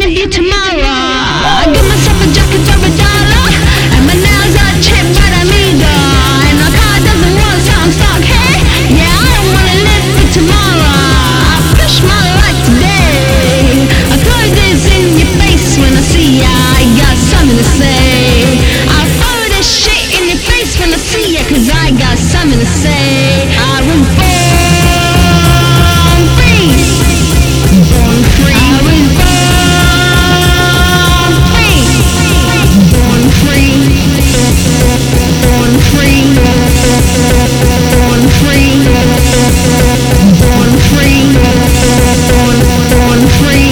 interview tomorrow. I got myself a jacket for $1, and my nails are chipped but I'm eager. And my car doesn't run, so I'm stuck. Hey, yeah, I don't wanna live for tomorrow. I push my luck today. I throw this in your face when I see ya. I got something to say. I throw this shit in your face when I see ya, 'cause I got something to say. I was born free. Born free. I was born free. Born free. Born free. Born free. Born free. Born free.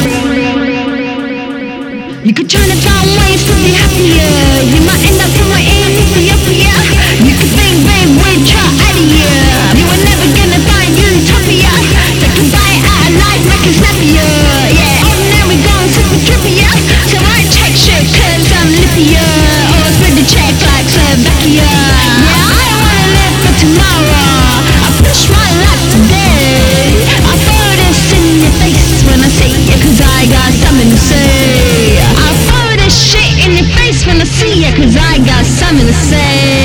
You could try to find ways to be happier. You might end up somewhere in Ethiopia. You could think, babe, we'd try out of here. You were never gonna find utopia. They can buy it out of life, make it snappier. Yeah, ordinary gone super trippier. So I check shit 'cause I'm lippier. Or spread the check like Slovakia. Yeah, I don't wanna live for tomorrow. I push my luck today. I throw this in your face when I see you, 'cause I got something to say. I throw this shit in your face when I see ya, 'cause I got something to say.